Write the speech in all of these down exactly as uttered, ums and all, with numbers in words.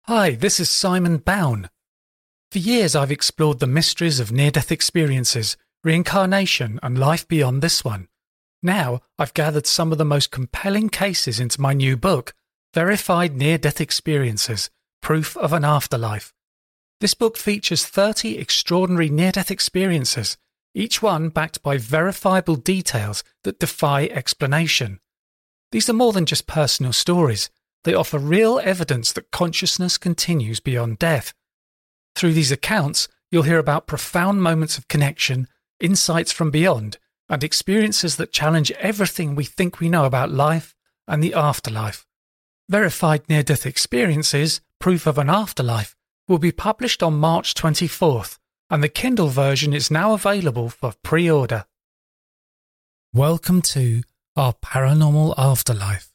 Hi, this is Simon Bown. For years I've explored the mysteries of near-death experiences, reincarnation and life beyond this one. Now I've gathered some of the most compelling cases into my new book, Verified Near-Death Experiences, Proof of an Afterlife. This book features thirty extraordinary near-death experiences, each one backed by verifiable details that defy explanation. These are more than just personal stories. They offer real evidence that consciousness continues beyond death. Through these accounts, you'll hear about profound moments of connection, insights from beyond, and experiences that challenge everything we think we know about life and the afterlife. Verified Near-Death Experiences, Proof of an Afterlife, will be published on March twenty-fourth, and the Kindle version is now available for pre-order. Welcome to Our Paranormal Afterlife.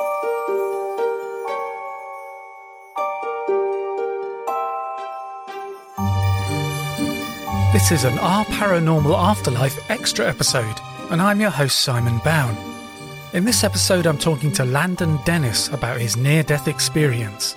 This is an Our Paranormal Afterlife extra episode, and I'm your host Simon Bown. In this episode I'm talking to Landon Dennis about his near-death experience.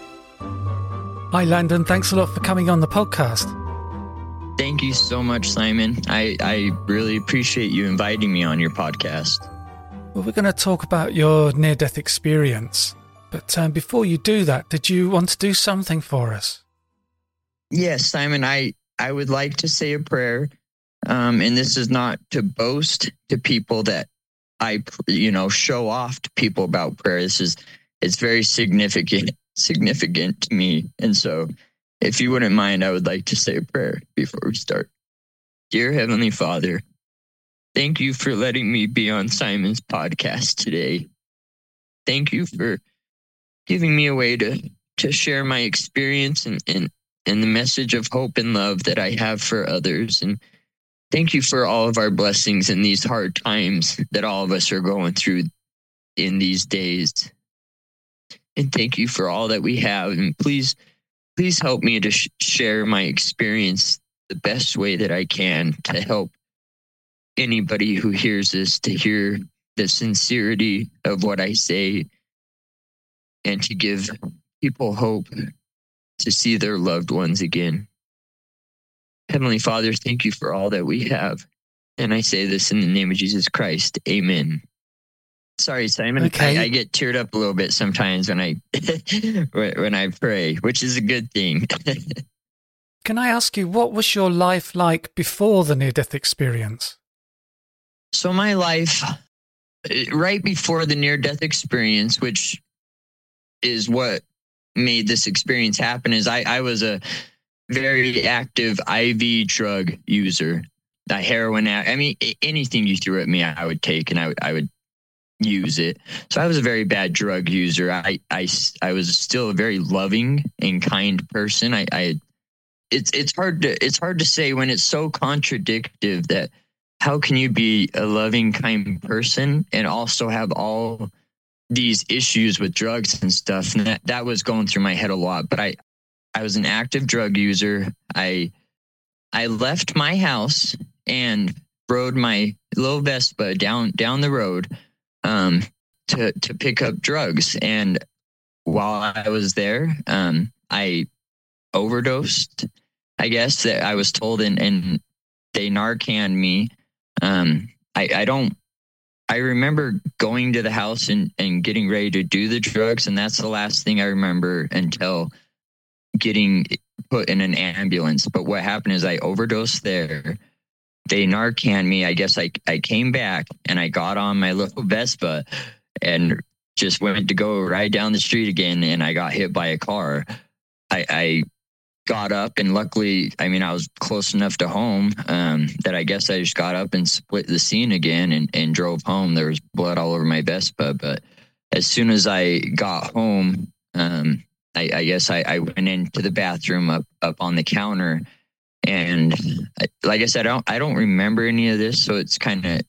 Hi Landon, thanks a lot for coming on the podcast. Thank you so much, Simon. I, I really appreciate you inviting me on your podcast. Well, we're going to talk about your near-death experience, but um, before you do that, did you want to do something for us? Yes, Simon, I... I would like to say a prayer, um, and this is not to boast to people that I, you know, show off to people about prayer. This is, it's very significant, significant to me. And so if you wouldn't mind, I would like to say a prayer before we start. Dear Heavenly Father, thank you for letting me be on Simon's podcast today. Thank you for giving me a way to, to share my experience and, and and the message of hope and love that I have for others. And thank you for all of our blessings in these hard times that all of us are going through in these days. And thank you for all that we have. And please, please help me to sh- share my experience the best way that I can to help anybody who hears this to hear the sincerity of what I say and to give people hope to see their loved ones again. Heavenly Father, thank you for all that we have. And I say this in the name of Jesus Christ. Amen. Sorry, Simon. Okay. I, I get teared up a little bit sometimes when I when I pray, which is a good thing. Can I ask you, what was your life like before the near-death experience? So my life, right before the near-death experience, which is what made this experience happen, is I, I was a very active I V drug user. A heroin, I mean, anything you threw at me, I would take and I would, I would use it. So I was a very bad drug user. I, I, I was still a very loving and kind person. I, I, it's, it's hard to, it's hard to say when it's so contradictory that how can you be a loving, kind person and also have all these issues with drugs and stuff. And that, that was going through my head a lot, but I, I was an active drug user. I, I left my house and rode my little Vespa down, down the road, um, to, to pick up drugs. And while I was there, um, I overdosed, I guess that I was told, and, and they Narcaned me. Um, I, I don't, I remember going to the house and, and getting ready to do the drugs. And that's the last thing I remember until getting put in an ambulance. But what happened is I overdosed there. They Narcaned me. I guess I, I came back and I got on my little Vespa and just went to go ride down the street again. And I got hit by a car. I, I got up and luckily, I mean, I was close enough to home um, that I guess I just got up and split the scene again and, and drove home. There was blood all over my Vespa. But as soon as I got home, um, I, I guess I, I went into the bathroom up, up on the counter. And I, like I said, I don't, I don't remember any of this. So it's kind of,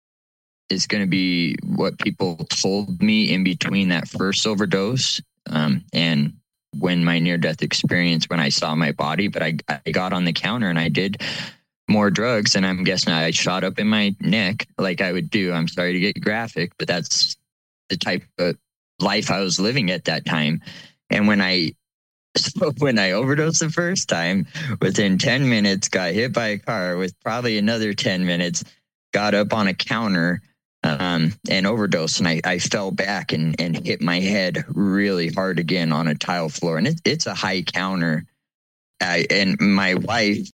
it's going to be what people told me in between that first overdose um, and when my near-death experience, when I saw my body. But I, I got on the counter and I did more drugs, and I'm guessing I shot up in my neck like I would do. I'm sorry to get graphic, but that's the type of life I was living at that time. And when I So when I overdosed the first time, within ten minutes, got hit by a car. With probably another ten minutes, got up on a counter um, and overdosed. And I, I fell back and, and hit my head really hard again on a tile floor. And it, it's a high counter. I, and my wife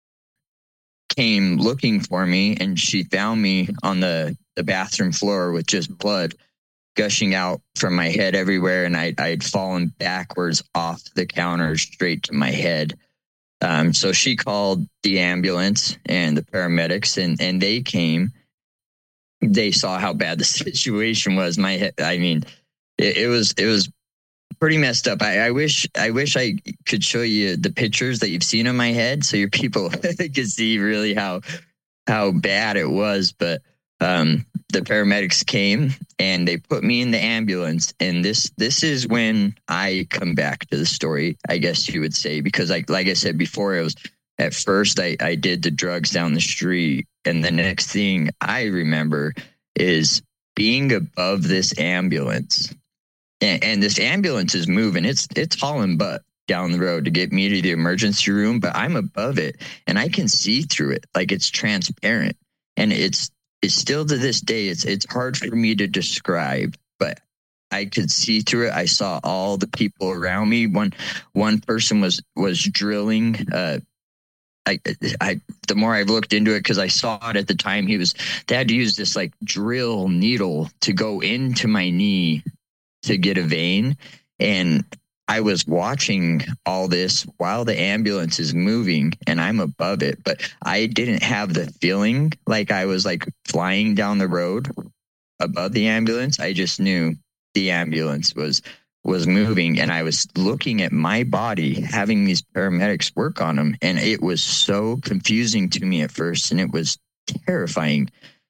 came looking for me, and she found me on the, the bathroom floor with just blood gushing out from my head everywhere. And I, I'd fallen backwards off the counter straight to my head. Um, so she called the ambulance and the paramedics, and, and they came. They saw how bad the situation was. My head, I mean, it, it was, it was pretty messed up. I, I wish, I wish I could show you the pictures that you've seen of my head, so your people could see really how, how bad it was. But, um, the paramedics came and they put me in the ambulance. And this, this is when I come back to the story, I guess you would say, because like, like I said before, it was at first I, I did the drugs down the street. And the next thing I remember is being above this ambulance. And, and this ambulance is moving. It's, it's hauling butt down the road to get me to the emergency room, but I'm above it and I can see through it. Like it's transparent, and it's, It's still to this day, it's it's hard for me to describe, but I could see through it. I saw all the people around me. One one person was was drilling. Uh, I I the more I've looked into it, because I saw it at the time, he was they had to use this like drill needle to go into my knee to get a vein, and I was watching all this while the ambulance is moving and I'm above it, but I didn't have the feeling like I was like flying down the road above the ambulance. I just knew the ambulance was, was moving, and I was looking at my body, having these paramedics work on them. And it was so confusing to me at first, and it was terrifying.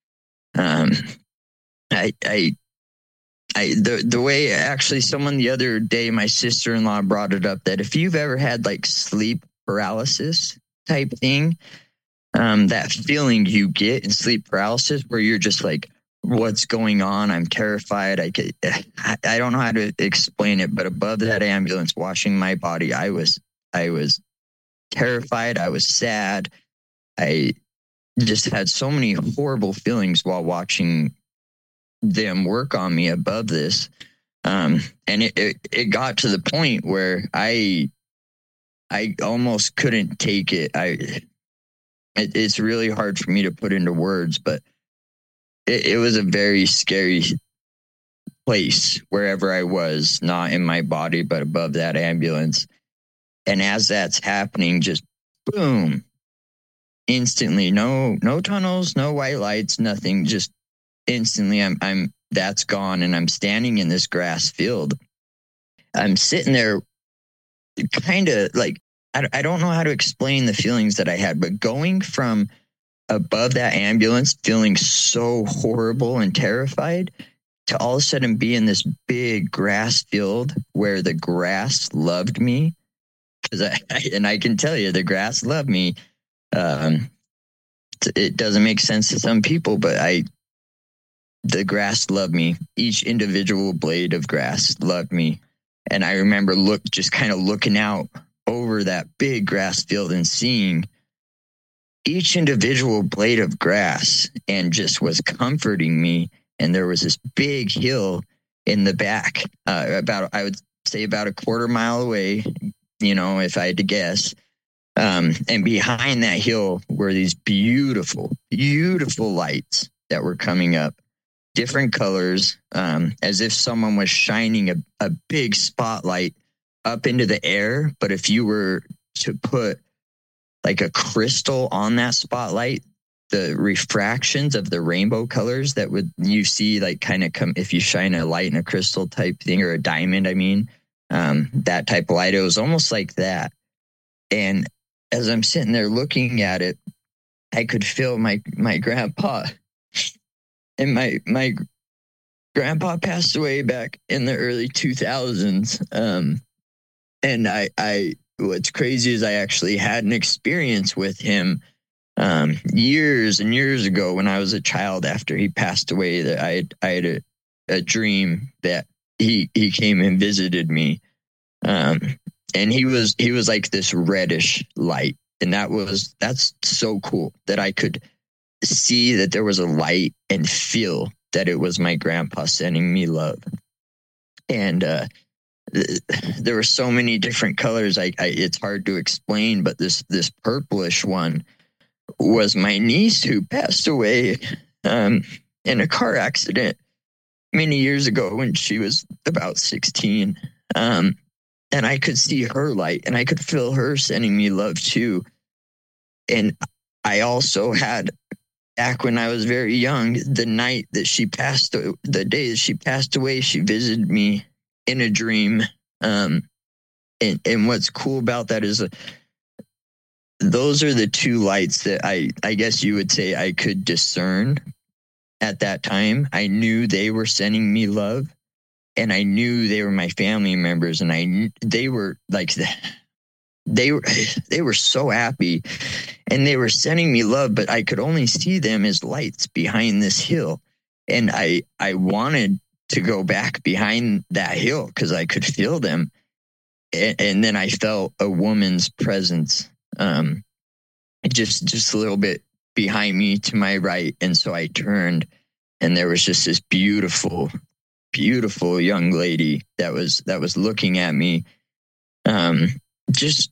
Um, I, I, I, the the way actually someone the other day, my sister-in-law brought it up, that if you've ever had like sleep paralysis type thing, um, that feeling you get in sleep paralysis where you're just like, what's going on? I'm terrified. I could, I, I don't know how to explain it, but above that ambulance washing my body, I was, I was terrified. I was sad. I just had so many horrible feelings while watching them work on me above this. Um, and it, it, it got to the point where I, I almost couldn't take it. I, it, it's really hard for me to put into words, but it, it was a very scary place wherever I was, not in my body, but above that ambulance. And as that's happening, just boom, instantly, no, no tunnels, no white lights, nothing, just instantly I'm, I'm, that's gone. And I'm standing in this grass field. I'm sitting there kind of like, I, I don't know how to explain the feelings that I had, but going from above that ambulance, feeling so horrible and terrified, to all of a sudden be in this big grass field where the grass loved me. Cause I, and I can tell you the grass loved me. Um, it doesn't make sense to some people, but I, the grass loved me. Each individual blade of grass loved me. And I remember look, just kind of looking out over that big grass field and seeing each individual blade of grass, and just was comforting me. And there was this big hill in the back, uh, about, I would say about a quarter mile away, you know, if I had to guess. Um, and behind that hill were these beautiful, beautiful lights that were coming up. Different colors, um, as if someone was shining a, a big spotlight up into the air. But if you were to put like a crystal on that spotlight, the refractions of the rainbow colors that would you see like kind of come if you shine a light in a crystal type thing, or a diamond, I mean, um, that type of light, it was almost like that. And as I'm sitting there looking at it, I could feel my, my grandpa. And my my grandpa passed away back in the early two thousands. Um, and I, I, what's crazy is I actually had an experience with him um, years and years ago when I was a child after he passed away. That I had, I had a, a dream that he he came and visited me. Um, and he was he was like this reddish light, and that was that's so cool that I could see that there was a light and feel that it was my grandpa sending me love. And uh, th- there were so many different colors. I, I it's hard to explain, but this this purplish one was my niece who passed away um, in a car accident many years ago when she was about sixteen. Um, and I could see her light, and I could feel her sending me love too. And I also had, back when I was very young, the night that she passed, the day that she passed away, she visited me in a dream. Um, and, and what's cool about that is uh, those are the two lights that I, I guess you would say I could discern at that time. I knew they were sending me love, and I knew they were my family members, and I they were like they were they were so happy, and they were sending me love, but I could only see them as lights behind this hill, and I I wanted to go back behind that hill because I could feel them, and, and then I felt a woman's presence, um, just just a little bit behind me to my right, and so I turned, and there was just this beautiful, beautiful young lady that was that was looking at me. Um, just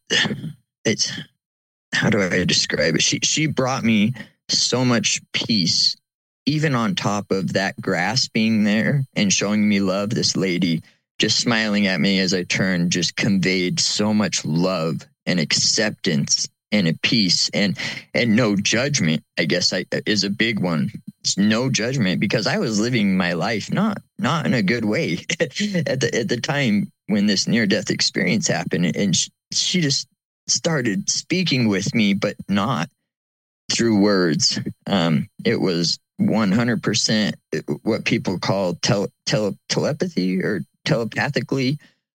it's how do I describe it? She she brought me so much peace, even on top of that grass being there and showing me love. This lady just smiling at me as I turned just conveyed so much love and acceptance and a peace and and no judgment, I guess I, is a big one. It's no judgment, because I was living my life not not in a good way at the at the time when this near death experience happened, and she, she just started speaking with me, but not through words. Um, it was one hundred percent what people call tele, tele, telepathy or telepathically,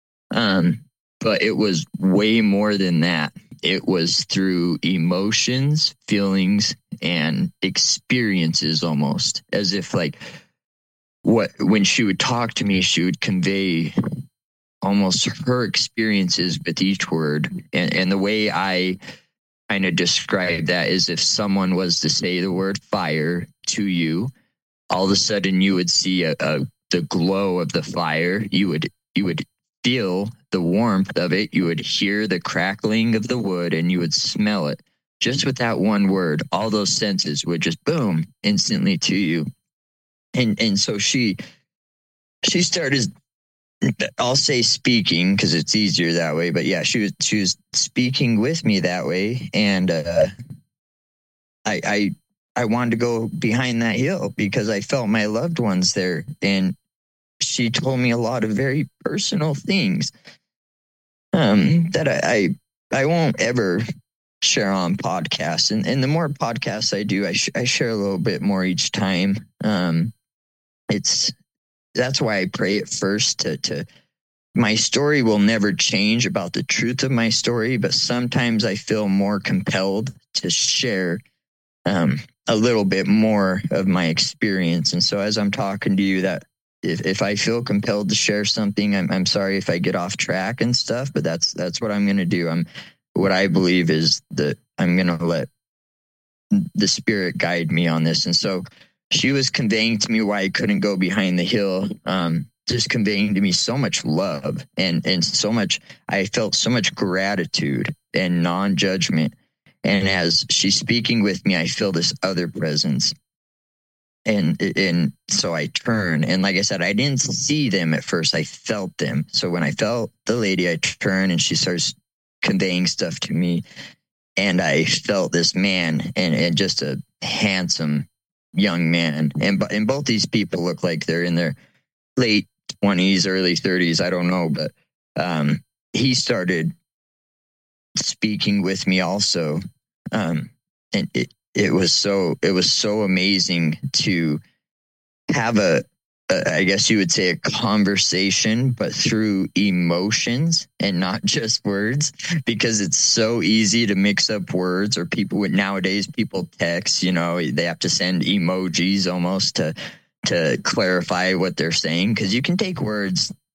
um, but it was way more than that. It was through emotions, feelings, and experiences, almost as if like what when she would talk to me, she would convey almost her experiences with each word. And, and the way I kind of describe that is if someone was to say the word fire to you, all of a sudden you would see a, a the glow of the fire. You would you would feel the warmth of it. You would hear the crackling of the wood, and you would smell it. Just with that one word, all those senses would just boom instantly to you. And and so she she started, I'll say speaking because it's easier that way, but yeah, she was she was speaking with me that way, and uh, I I I wanted to go behind that hill because I felt my loved ones there, and she told me a lot of very personal things um, that I, I I won't ever share on podcasts, and and the more podcasts I do, I sh- I share a little bit more each time. Um, it's that's why I pray it first to to my story will never change about the truth of my story, but sometimes I feel more compelled to share um, a little bit more of my experience. And so as I'm talking to you, that if, if I feel compelled to share something, I'm I'm sorry if I get off track and stuff, but that's that's what I'm going to do. I'm what I believe is that I'm going to let the Spirit guide me on this. And so she was conveying to me why I couldn't go behind the hill. Um, just conveying to me so much love and, and so much, I felt so much gratitude and non-judgment. And as she's speaking with me, I feel this other presence. And, and so I turn, and like I said, I didn't see them at first. I felt them. So when I felt the lady, I turn and she starts conveying stuff to me. And I felt this man, and, and just a handsome young man. And, and both these people look like they're in their late twenties, early thirties. I don't know, but um, he started speaking with me also. Um, and it, it was so, it was so amazing to have a, a, I guess you would say a conversation, but through emotions and not just words, because it's so easy to mix up words, or people would nowadays people text, you know, they have to send emojis almost to, to clarify what they're saying. Cause you can take words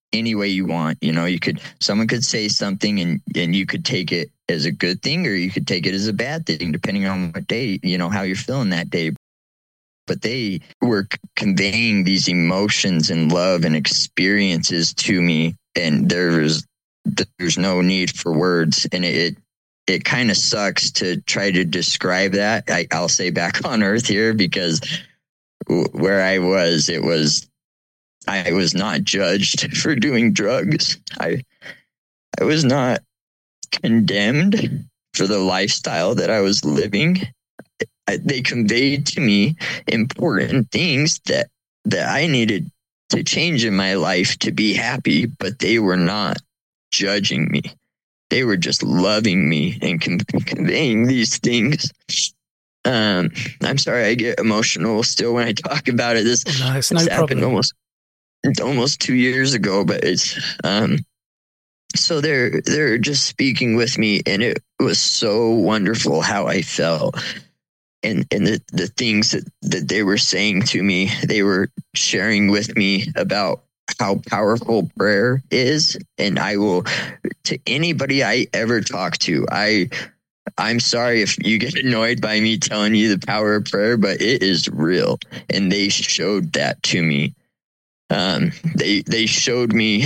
any way you want. You know, you could, someone could say something and, and you could take it as a good thing, or you could take it as a bad thing, depending on what day, you know, how you're feeling that day. But they were conveying these emotions and love and experiences to me. And there was, there's no need for words. And it, it kind of sucks to try to describe that. I, I'll say back on earth here, because where I was, it was, I was not judged for doing drugs. I, I was not condemned for the lifestyle that I was living. I, they conveyed to me important things that, that I needed to change in my life to be happy, but they were not judging me. They were just loving me and con- conveying these things. Um, I'm sorry, I get emotional still when I talk about it. This, no, it's this no happened problem. almost, almost two years ago, but it's, um, so they're, they're just speaking with me, and it was so wonderful how I felt. And, and the, the things that, that they were saying to me, they were sharing with me about how powerful prayer is. And I will, to anybody I ever talk to, I, I'm sorry if you get annoyed by me telling you the power of prayer, but it is real. And they showed that to me. Um, they, they showed me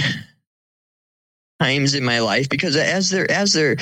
times in my life, because as they're, as they're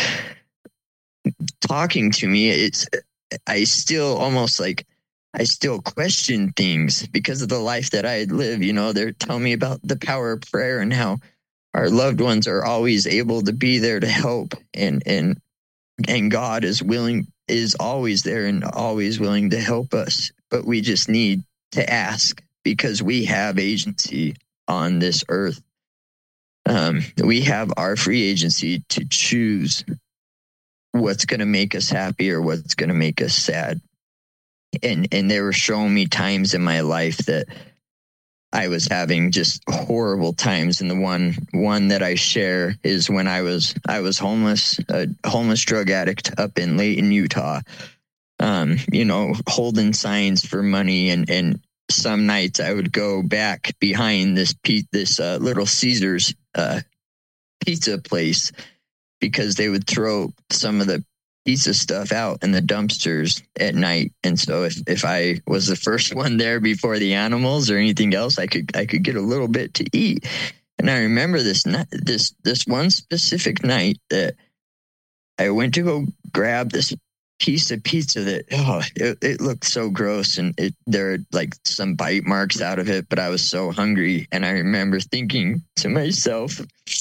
talking to me, it's, I still almost like, I still question things because of the life that I had lived. You know, they're telling me about the power of prayer and how our loved ones are always able to be there to help. And, and, and God is willing, is always there and always willing to help us. But we just need to ask, because we have agency on this earth. Um, we have our free agency to choose what's going to make us happy or what's going to make us sad. And and they were showing me times in my life that I was having just horrible times. And the one one that I share is when I was I was homeless, a homeless drug addict up in Layton, Utah. Um, you know, holding signs for money, and and some nights I would go back behind this pe- this uh, Little Caesars uh, pizza place, because they would throw some of the pizza stuff out in the dumpsters at night. And so if, if I was the first one there before the animals or anything else, I could, I could get a little bit to eat. And I remember this, this, this one specific night that I went to go grab this piece of pizza that, oh, it, it looked so gross. And it, there were like some bite marks out of it, but I was so hungry. And I remember thinking to myself,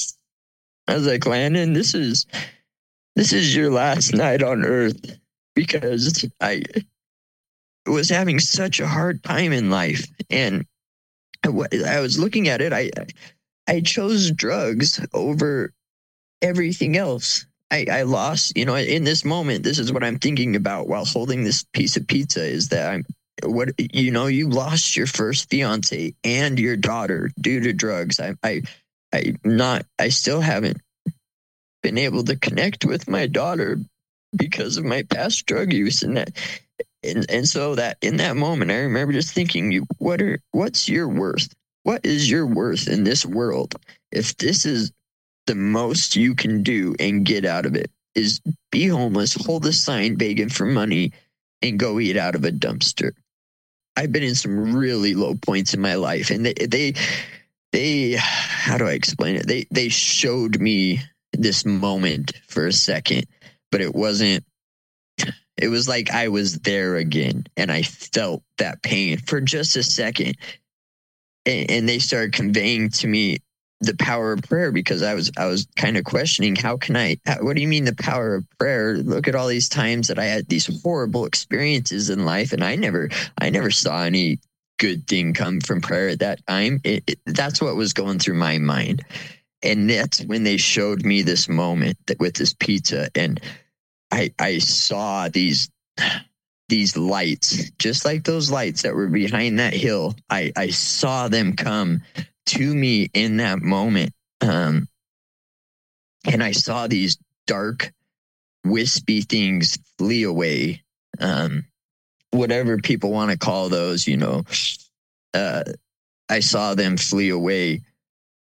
I was like, Landon, this is, this is your last night on earth, because I was having such a hard time in life. And I was looking at it. I, I chose drugs over everything else. I, I lost, you know, in this moment, this is what I'm thinking about while holding this piece of pizza, is that I'm, what, you know, you lost your first fiance and your daughter due to drugs. I, I, I not, I still haven't been able to connect with my daughter because of my past drug use. And that, and, and so that in that moment, I remember just thinking, you, what are, what's your worth? What is your worth in this world? If this is the most you can do and get out of it, is be homeless, hold a sign begging for money, and go eat out of a dumpster. I've been in some really low points in my life, and they, they, they, how do I explain it? They, they showed me this moment for a second, but it wasn't, it was like I was there again, and I felt that pain for just a second. And, and they started conveying to me the power of prayer, because I was, I was kind of questioning, how can I, how, what do you mean the power of prayer? Look at all these times that I had these horrible experiences in life, and I never, I never saw any good thing come from prayer at that time. It, it, that's what was going through my mind. And that's when they showed me this moment that with this pizza, and I, I saw these, these lights, just like those lights that were behind that hill. I, I saw them come to me in that moment. Um, and I saw these dark, wispy things flee away. Um, whatever people want to call those, you know, uh, I saw them flee away.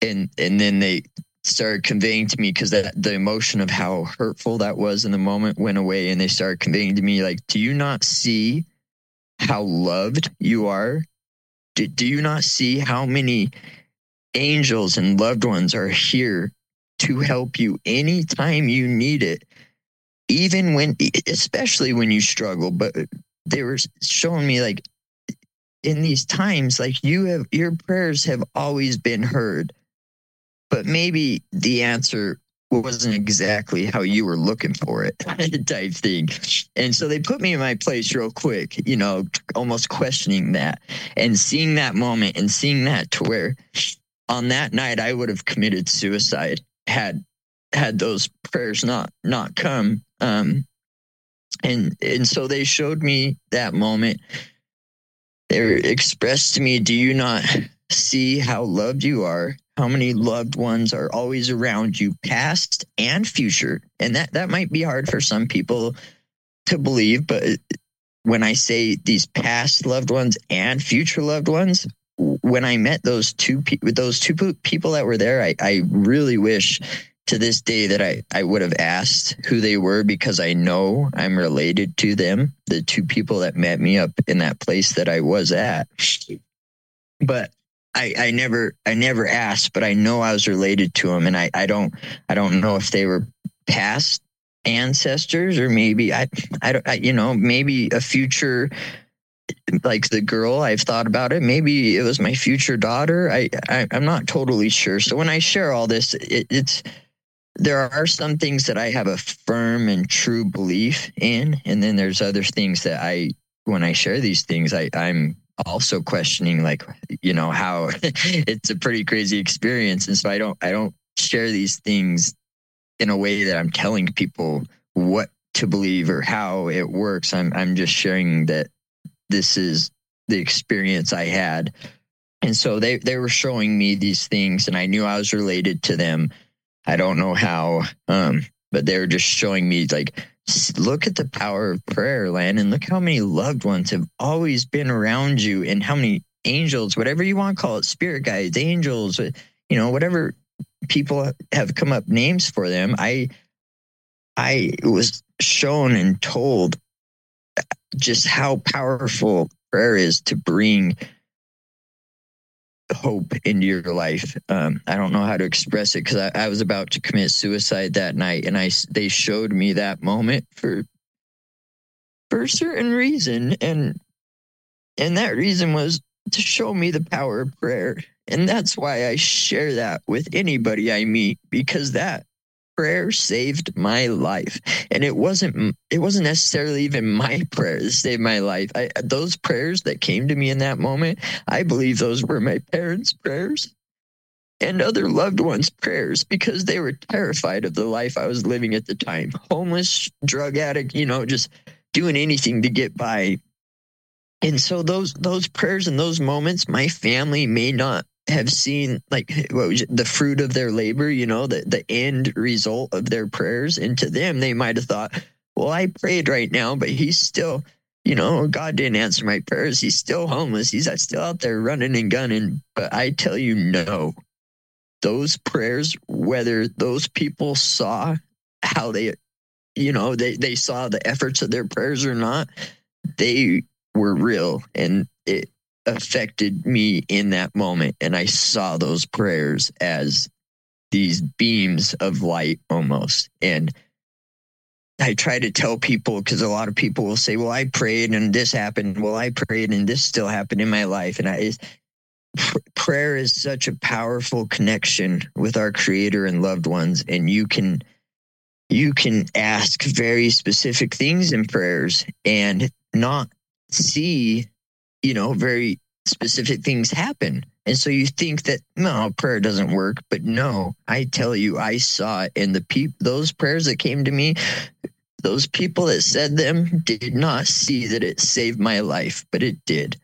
and and then they started conveying to me, because that the emotion of how hurtful that was in the moment went away, and they started conveying to me, like, do you not see how loved you are? Do, do you not see how many angels and loved ones are here to help you anytime you need it, even when, especially when you struggle? But they were showing me, like, in these times, like, you have, your prayers have always been heard, but maybe the answer wasn't exactly how you were looking for it, type thing. And so they put me in my place real quick, you know, almost questioning that, and seeing that moment and seeing that to where on that night I would have committed suicide had had those prayers not not come. Um, and and so they showed me that moment. They expressed to me, do you not see how loved you are? How many loved ones are always around you, past and future? And that, that might be hard for some people to believe, but when I say these past loved ones and future loved ones, when I met those two people, those two people that were there, I, I really wish to this day that I, I would have asked who they were, because I know I'm related to them, the two people that met me up in that place that I was at. But I, I never I never asked, but I know I was related to them, and I, I don't I don't know if they were past ancestors, or maybe I I don't I, you know maybe a future, like the girl. I've thought about it. Maybe it was my future daughter. I, I I'm not totally sure. So when I share all this, it, it's there are some things that I have a firm and true belief in, and then there's other things that I, when I share these things, I I'm also questioning, like, you know, how it's a pretty crazy experience. And so I don't, I don't share these things in a way that I'm telling people what to believe or how it works. I'm, I'm just sharing that this is the experience I had. And so they, they were showing me these things, and I knew I was related to them. I don't know how, um, but they were just showing me, like, look at the power of prayer, Landon. Look how many loved ones have always been around you, and how many angels, whatever you want to call it, spirit guides, angels, you know, whatever people have come up names for them. I, I was shown and told just how powerful prayer is to bring hope into your life. Um, I don't know how to express it, because I, I was about to commit suicide that night, and I they showed me that moment for for a certain reason, and and that reason was to show me the power of prayer, and that's why I share that with anybody I meet, because that prayer saved my life. And it wasn't it wasn't necessarily even my prayer that saved my life. I, those prayers that came to me in that moment, I believe those were my parents' prayers and other loved ones' prayers, because they were terrified of the life I was living at the time. Homeless, drug addict, you know, just doing anything to get by. And so those those prayers and those moments, my family may not have seen, like, what was it, the fruit of their labor, you know, the, the end result of their prayers. And to them, they might have thought, well, I prayed right now, but he's still, you know, God didn't answer my prayers. He's still homeless. He's still out there running and gunning. But I tell you, no, those prayers, whether those people saw how they, you know, they, they saw the efforts of their prayers or not, they were real, and it affected me in that moment. And I saw those prayers as these beams of light almost. And I try to tell people, because a lot of people will say, well, I prayed and this happened. Well, I prayed and this still happened in my life. And I, pr- prayer is such a powerful connection with our Creator and loved ones. And you can, you can ask very specific things in prayers and not see, you know, very specific things happen. And so you think that, no, prayer doesn't work. But no, I tell you, I saw it. And the people, those prayers that came to me, those people that said them did not see that it saved my life, but it did.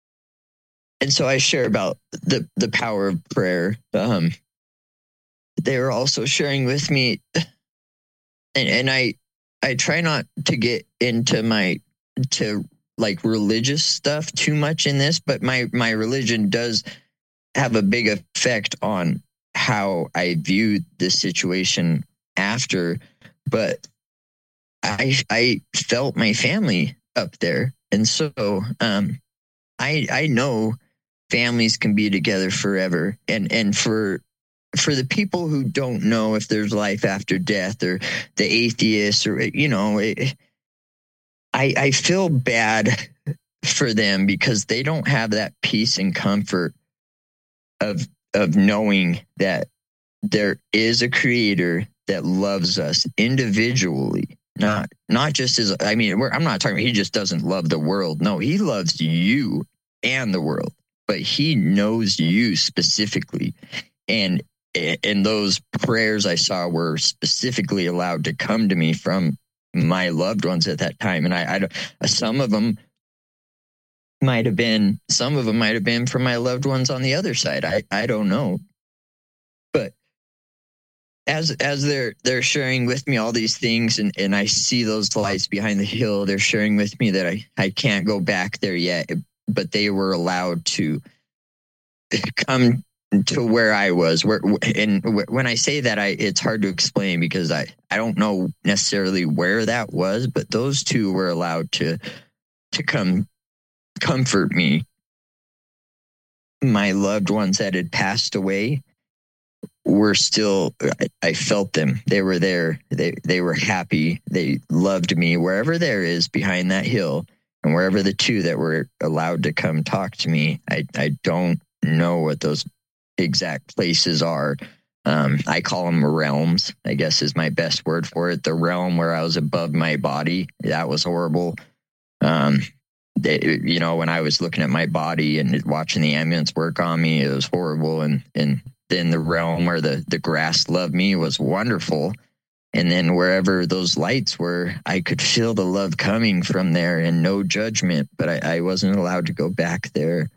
And so I share about the, the power of prayer. Um, they were also sharing with me, and, and I, I try not to get into my, to like religious stuff too much in this, but my, my religion does have a big effect on how I viewed this situation after, but I I felt my family up there. And so um, I I know families can be together forever. And and for for the people who don't know if there's life after death, or the atheists, or, you know, it, I I feel bad for them because they don't have that peace and comfort of of knowing that there is a creator that loves us individually. Not not just as, I mean, we're, I'm not talking about he just doesn't love the world. No, he loves you and the world, but he knows you specifically. And and those prayers I saw were specifically allowed to come to me from my loved ones at that time. And I, I some of them might have been, some of them might have been from my loved ones on the other side. I, I don't know. But as as they're they're sharing with me all these things, and, and I see those lights behind the hill, they're sharing with me that I, I can't go back there yet, but they were allowed to come to where I was. Where and when I say that, I it's hard to explain because I, I don't know necessarily where that was, but those two were allowed to to come comfort me. My loved ones that had passed away were still, I, I felt them. They were there. They they were happy. They loved me wherever there is behind that hill, and wherever the two that were allowed to come talk to me. I, I don't know what those exact places are. Um, I call them realms, I guess is my best word for it. The realm where I was above my body, that was horrible. Um, they, you know, when I was looking at my body and watching the ambulance work on me, it was horrible. And, and then the realm where the, the grass loved me was wonderful. And then wherever those lights were, I could feel the love coming from there and no judgment, but I, I wasn't allowed to go back there.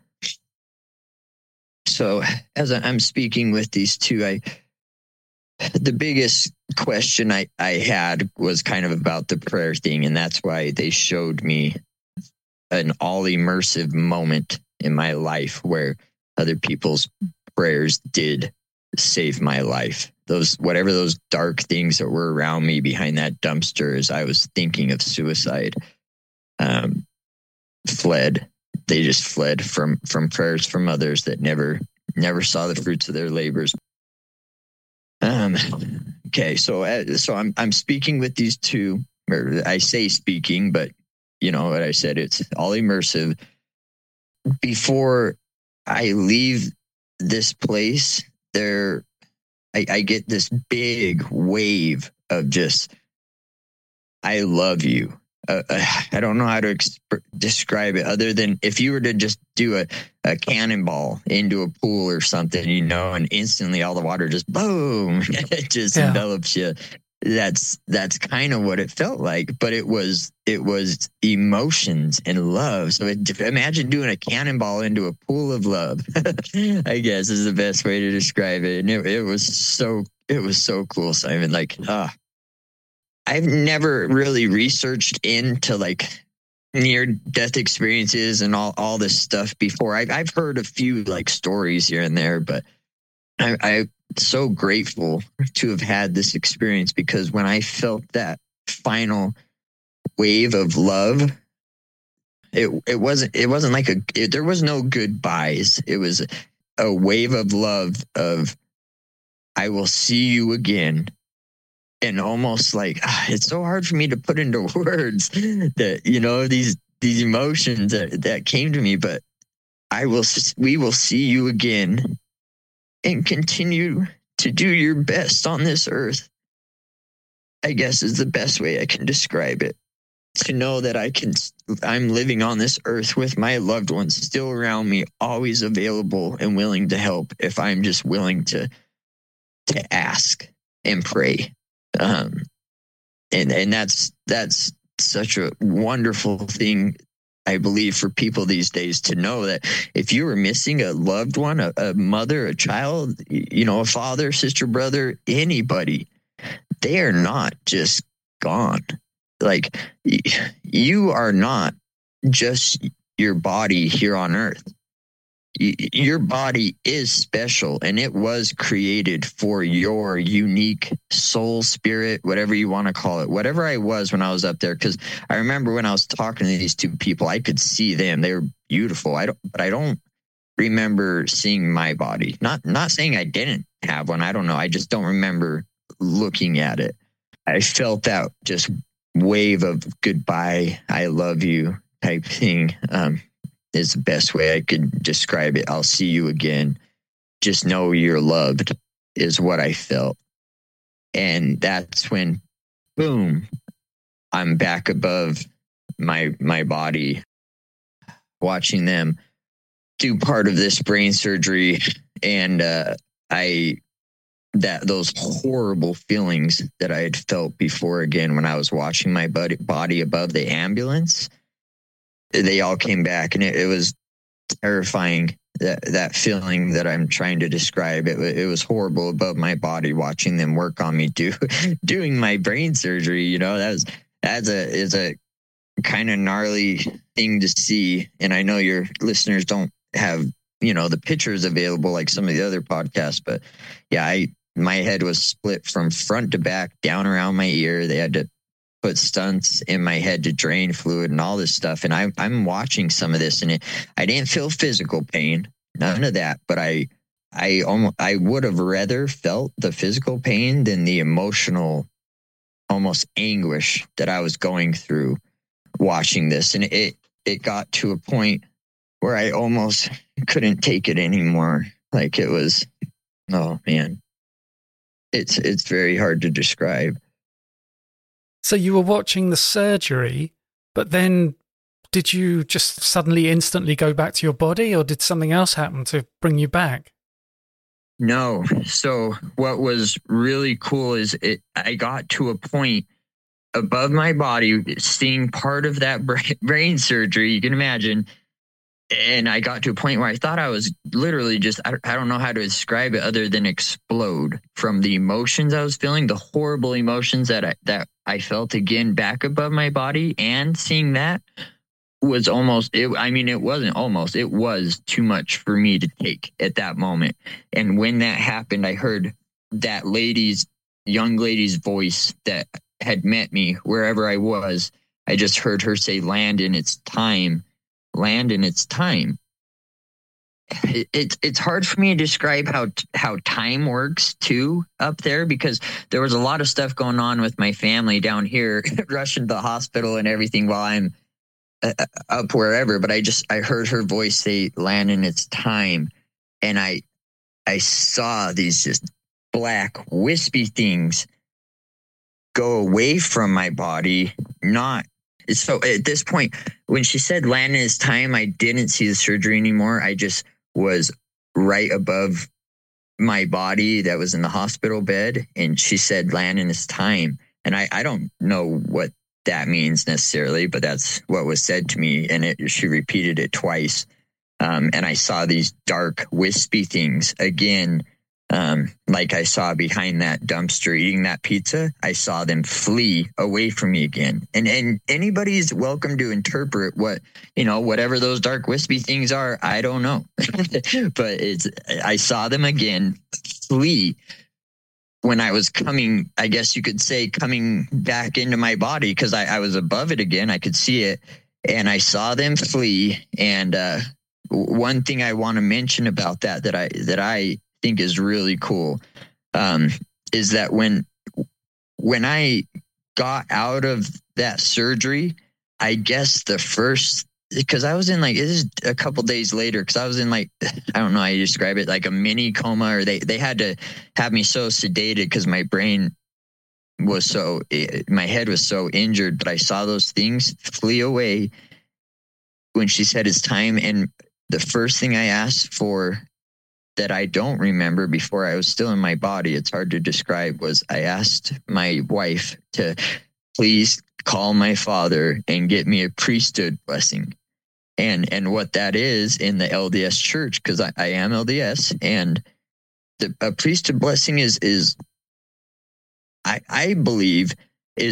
So as I'm speaking with these two, I, the biggest question I, I had was kind of about the prayer thing. And that's why they showed me an all immersive moment in my life where other people's prayers did save my life. Those, whatever those dark things that were around me behind that dumpster as I was thinking of suicide, um, fled. They just fled from, from prayers from others that never, never saw the fruits of their labors. Um, okay. So, uh, so I'm, I'm speaking with these two, or I say speaking, but you know what I said, it's all immersive. Before I leave this place, there, I, I get this big wave of just, I love you. Uh, I don't know how to exp- describe it other than if you were to just do a, a cannonball into a pool or something, you know, and instantly all the water just boom, it just yeah. envelops you. That's that's kind of what it felt like, but it was it was emotions and love. So it, imagine doing a cannonball into a pool of love. I guess is the best way to describe it. And it, it was so it was so cool, Simon. Like, ah, uh, I've never really researched into like near death experiences and all all this stuff before. I've I've heard a few like stories here and there, but I. I so grateful to have had this experience because when I felt that final wave of love, it it wasn't it wasn't like a it, there was no goodbyes. It was a wave of love of I will see you again, and almost like ah, it's so hard for me to put into words that you know these these emotions that, that came to me, but I will we will see you again. And continue to do your best on this earth, I guess is the best way I can describe it. To know that I can, I'm living on this earth with my loved ones still around me, always available and willing to help if I'm just willing to, to ask and pray. Um, and, and that's, that's such a wonderful thing, I believe, for people these days to know that if you were missing a loved one, a, a mother, a child, you know, a father, sister, brother, anybody, they are not just gone. Like you are not just your body here on earth. y- your body is special and it was created for your unique soul, spirit, whatever you want to call it, whatever I was when I was up there. Because I remember when I was talking to these two people, I could see them. They were beautiful. I don't, but I don't remember seeing my body. Not, not saying I didn't have one. I don't know. I just don't remember looking at it. I felt that just wave of goodbye, I love you type thing. Um, is the best way I could describe it. I'll see you again. Just know you're loved is what I felt. And that's when, boom, I'm back above my my body, watching them do part of this brain surgery. And uh, I that those horrible feelings that I had felt before again when I was watching my body, body above the ambulance, they all came back, and it, it was terrifying. That that feeling that I'm trying to describe, it, it was horrible above my body, watching them work on me, do doing my brain surgery. You know, that was that's a is a kind of gnarly thing to see. And I know your listeners don't have, you know, the pictures available like some of the other podcasts, but yeah, I my head was split from front to back, down around my ear. They had to put stunts in my head to drain fluid and all this stuff. And I, I'm watching some of this, and it, I didn't feel physical pain, none of that. But I, I almost, I would have rather felt the physical pain than the emotional, almost anguish that I was going through watching this. And it, it got to a point where I almost couldn't take it anymore. Like it was, oh man. It's it's very hard to describe. So you were watching the surgery, but then did you just suddenly instantly go back to your body, or did something else happen to bring you back? No. So what was really cool is it I got to a point above my body, seeing part of that brain surgery, you can imagine. And I got to a point where I thought I was literally just, I, I don't know how to describe it other than explode from the emotions I was feeling, the horrible emotions that I, that I felt again back above my body. And seeing that was almost, it, I mean, it wasn't almost, it was too much for me to take at that moment. And when that happened, I heard that lady's, young lady's voice that had met me wherever I was. I just heard her say, "Landon, it's time. Land in its time." It, it, it's hard for me to describe how how time works too up there, because there was a lot of stuff going on with my family down here, rushing to the hospital and everything while I'm uh, up wherever. But I just I heard her voice say, "Land in its time," and I I saw these just black wispy things go away from my body, not. So at this point, when she said "land in its time," I didn't see the surgery anymore. I just was right above my body that was in the hospital bed. And she said "land in its time." And I, I don't know what that means necessarily, but that's what was said to me. And it, she repeated it twice. Um, and I saw these dark, wispy things again. Um, like I saw behind that dumpster eating that pizza, I saw them flee away from me again. And and anybody's welcome to interpret what, you know, whatever those dark wispy things are. I don't know, but it's I saw them again flee when I was coming. I guess you could say coming back into my body, because I, I was above it again. I could see it, and I saw them flee. And uh, one thing I want to mention about that that I that I. think is really cool um, is that when when I got out of that surgery, I guess the first, because I was in like, it is a couple days later, because I was in like, I don't know how you describe it, like a mini coma, or they, they had to have me so sedated because my brain was so, my head was so injured. But I saw those things flee away when she said it's time. And the first thing I asked for that I don't remember before I was still in my body, it's hard to describe, was I asked my wife to please call my father and get me a priesthood blessing. And and what that is in the L D S church, because I, I am L D S, and the a priesthood blessing is is I I believe is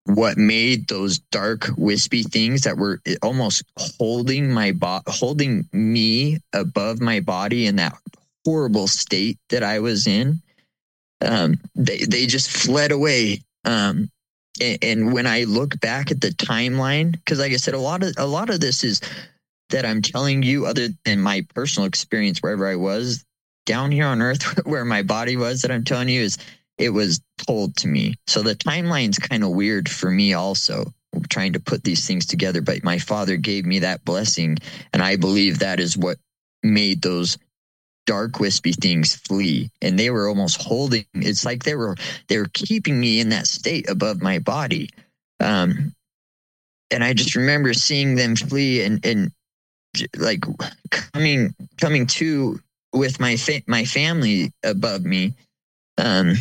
what made those dark, wispy things that were almost holding my bo- holding me above my body in that horrible state that I was in. Um, they they just fled away. Um, and, and when I look back at the timeline, because like I said, a lot of a lot of this is that I'm telling you, other than my personal experience wherever I was down here on Earth, where my body was, that I'm telling you is it was told to me. So the timeline's kind of weird for me also, trying to put these things together. But my Father gave me that blessing, and I believe that is what made those dark, wispy things flee. And they were almost holding, it's like they were they were keeping me in that state above my body. Um, and I just remember seeing them flee and and like coming coming to with my fa- my family above me. Um,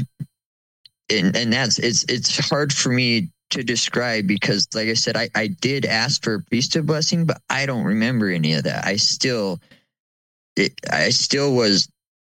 and and that's it's it's hard for me to describe because, like I said, I, I did ask for a priesthood blessing, but I don't remember any of that. I still, it, I still was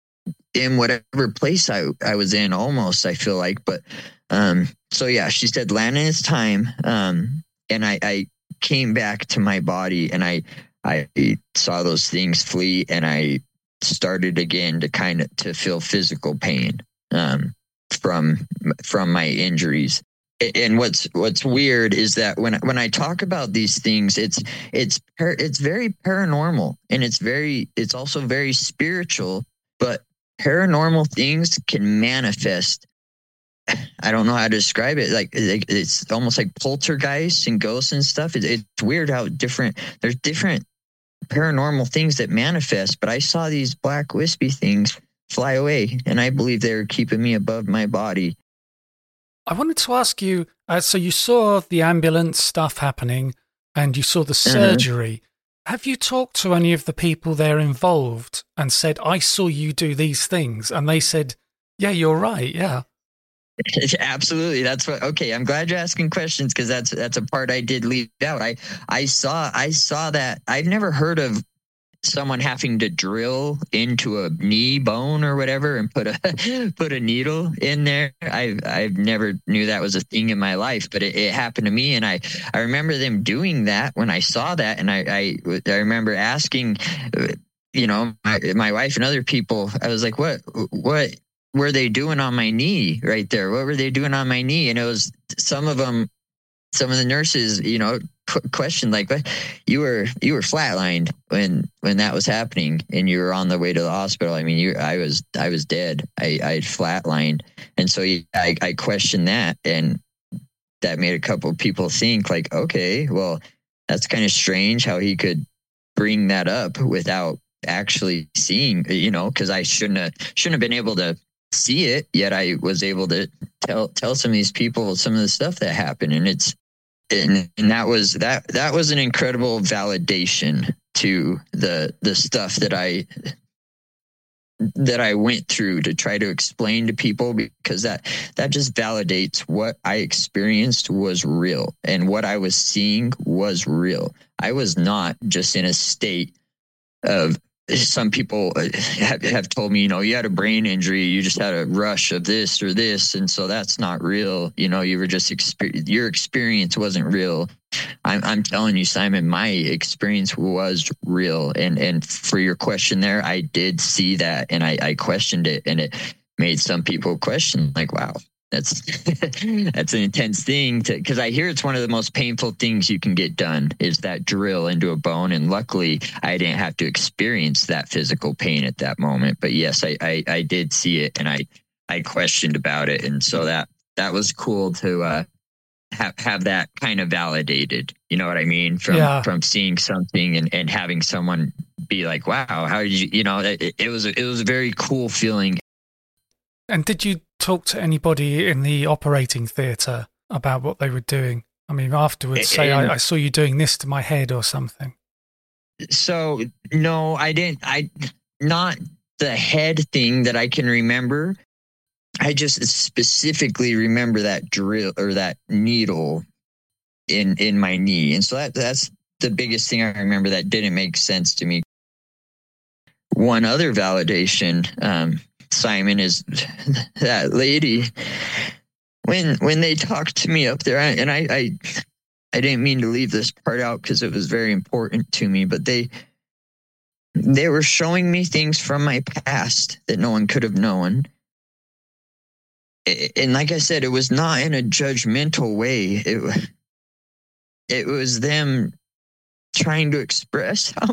in whatever place I, I was in almost, I feel like. But, um, so yeah, she said, land in its time. Um, and I, I came back to my body and I, I saw those things flee and I started again to kind of, to feel physical pain, um, from, from my injuries. And what's what's weird is that when when I talk about these things, it's it's it's very paranormal and it's very it's also very spiritual. But paranormal things can manifest. I don't know how to describe it. Like it's almost like poltergeists and ghosts and stuff. It, it's weird how different. There's different paranormal things that manifest. But I saw these black wispy things fly away, and I believe they were keeping me above my body. I wanted to ask you, uh, so you saw the ambulance stuff happening and you saw the surgery. Mm-hmm. Have you talked to any of the people there involved and said, I saw you do these things? And they said, yeah, you're right. Yeah. Absolutely. That's what, okay. I'm glad you're asking questions because that's, that's a part I did leave out. I, I saw, I saw that. I've never heard of someone having to drill into a knee bone or whatever and put a put a needle in there. I've I've never knew that was a thing in my life, but it, it happened to me, and I I remember them doing that when I saw that, and I I, I remember asking, you know, my, my wife and other people. I was like, what what were they doing on my knee right there? What were they doing on my knee? And it was some of them. Some of the nurses, you know, questioned like, "What? You were you were flatlined when when that was happening, and you were on the way to the hospital. I mean, you, I was I was dead. I I flatlined, and so yeah, I I questioned that, and that made a couple of people think like, okay, well, that's kind of strange how he could bring that up without actually seeing, you know, because I shouldn't have shouldn't have been able to see it, yet I was able to tell tell some of these people some of the stuff that happened, and it's and, and that was that that was an incredible validation to the the stuff that I that I went through to try to explain to people, because that that just validates what I experienced was real and what I was seeing was real. I was not just in a state of, some people have, have told me, you know, you had a brain injury, you just had a rush of this or this, and so that's not real. You know, you were just exper- your experience wasn't real. I'm, I'm telling you, Simon, my experience was real. And and for your question there, I did see that, and I, I questioned it, and it made some people question, like, wow. That's that's an intense thing to, because I hear it's one of the most painful things you can get done is that drill into a bone. And luckily, I didn't have to experience that physical pain at that moment. But yes, I I, I did see it, and I I questioned about it, and so that that was cool to uh, have have that kind of validated. You know what I mean? From yeah. from seeing something and, and having someone be like, "Wow, how did you?" You know, it, it was it was a very cool feeling. And did you talk to anybody in the operating theatre about what they were doing? I mean, afterwards, say, I, I saw you doing this to my head or something. So, no, I didn't. I not the head thing that I can remember. I just specifically remember that drill or that needle in, in my knee. And so that that's the biggest thing I remember that didn't make sense to me. One other validation, um, Simon, is that lady when when they talked to me up there, and I I, I didn't mean to leave this part out because it was very important to me, but they they were showing me things from my past that no one could have known. And like I said, it was not in a judgmental way. It it was them trying to express how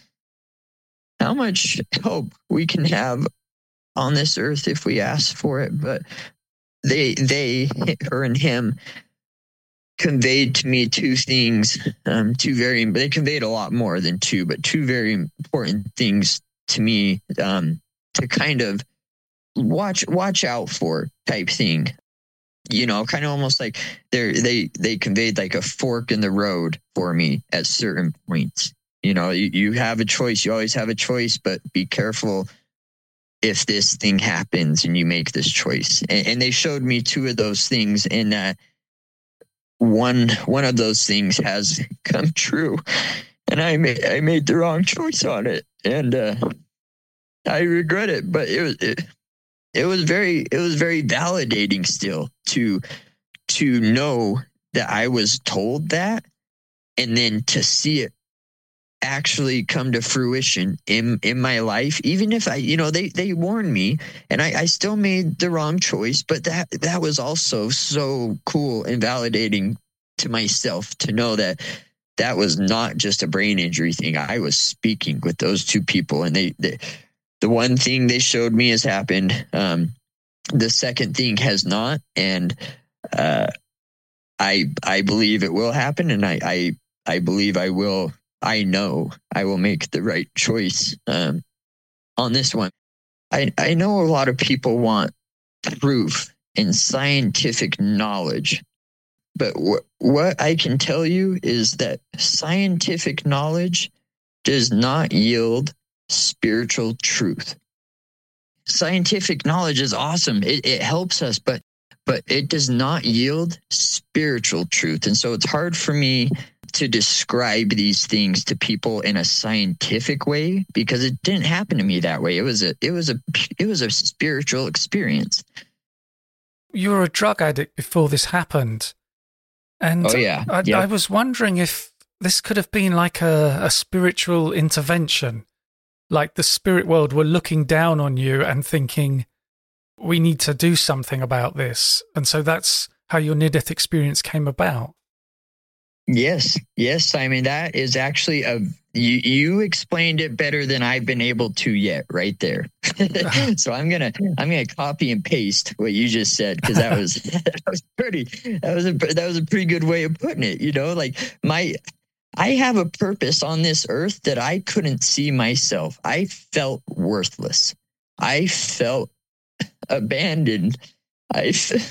how much help we can have on this earth if we ask for it. But they, they, her and him conveyed to me two things, um, two very, they conveyed a lot more than two, but two very important things to me, um, to kind of watch, watch out for type thing. You know, kind of almost like they they they conveyed like a fork in the road for me at certain points. You know, you, you have a choice. You always have a choice, but be careful if this thing happens and you make this choice. And, and they showed me two of those things, and that one one of those things has come true, and I made I made the wrong choice on it, and uh, I regret it. But it was. It, It was very, it was very validating still to, to know that I was told that, and then to see it actually come to fruition in, in my life. Even if I, you know, they, they warned me, and I, I still made the wrong choice, but that, that was also so cool and validating to myself to know that that was not just a brain injury thing. I was speaking with those two people, and they, they the one thing they showed me has happened. Um, the second thing has not. And uh, I I believe it will happen. And I, I, I believe I will. I know I will make the right choice um, on this one. I, I know a lot of people want proof and scientific knowledge. But wh- what I can tell you is that scientific knowledge does not yield spiritual truth. Scientific knowledge is awesome. It, it helps us, but but it does not yield spiritual truth. And so it's hard for me to describe these things to people in a scientific way, because it didn't happen to me that way. It was a it was a it was a spiritual experience. You were a drug addict before this happened. And oh, yeah. I, yep. I was wondering if this could have been like a, a spiritual intervention. Like the spirit world were looking down on you and thinking, we need to do something about this. And so that's how your near-death experience came about. Yes. Yes, Simon, that is actually a, you, you explained it better than I've been able to yet right there. So I'm going to, I'm going to copy and paste what you just said, because that was, that was pretty, that was a, that was a pretty good way of putting it. You know, like my, I have a purpose on this earth that I couldn't see myself. I felt worthless. I felt abandoned. I,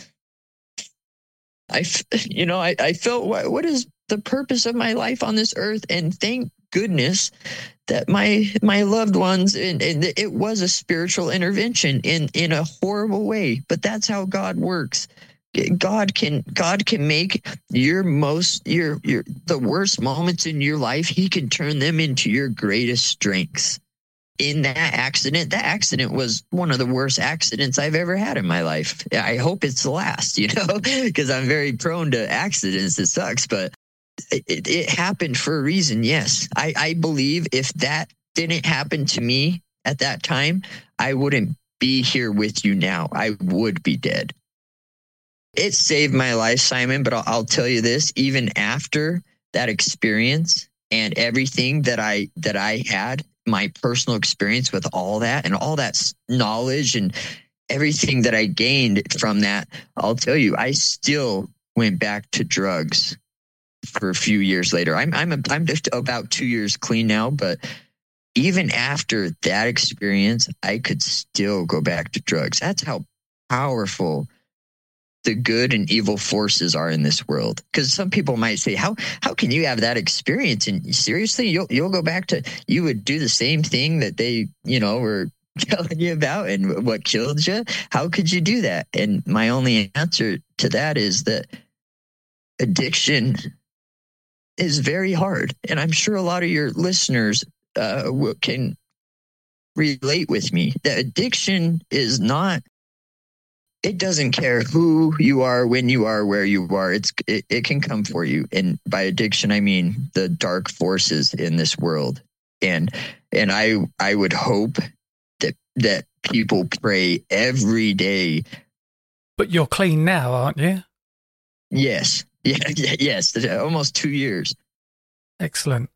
I, you know, I, I felt, what, what is the purpose of my life on this earth? And thank goodness that my, my loved ones, and, and it was a spiritual intervention in, in a horrible way, but that's how God works. God can God can make your most your your the worst moments in your life, he can turn them into your greatest strengths. In that accident, that accident was one of the worst accidents I've ever had in my life. I hope it's the last, you know, because I'm very prone to accidents. It sucks, but it, it happened for a reason. Yes, I, I believe if that didn't happen to me at that time, I wouldn't be here with you now. I would be dead. It saved my life, Simon, but I'll, I'll tell you this, even after that experience and everything that I that I had, my personal experience with all that and all that knowledge and everything that I gained from that, I'll tell you, I still went back to drugs for a few years later. I'm I'm a, I'm just about two years clean now, but even after that experience, I could still go back to drugs. That's how powerful the good and evil forces are in this world. Because some people might say, how how can you have that experience? And seriously, you'll you'll go back to, you would do the same thing that they, you know, were telling you about and what killed you? How could you do that? And my only answer to that is that addiction is very hard. And I'm sure a lot of your listeners uh, can relate with me. That addiction is not it doesn't care who you are, when you are, where you are. It's it, it can come for you. And by addiction, I mean the dark forces in this world. And and I I would hope that that people pray every day. But you're clean now, aren't you? Yes. Yeah, yeah yes. Almost two years. Excellent.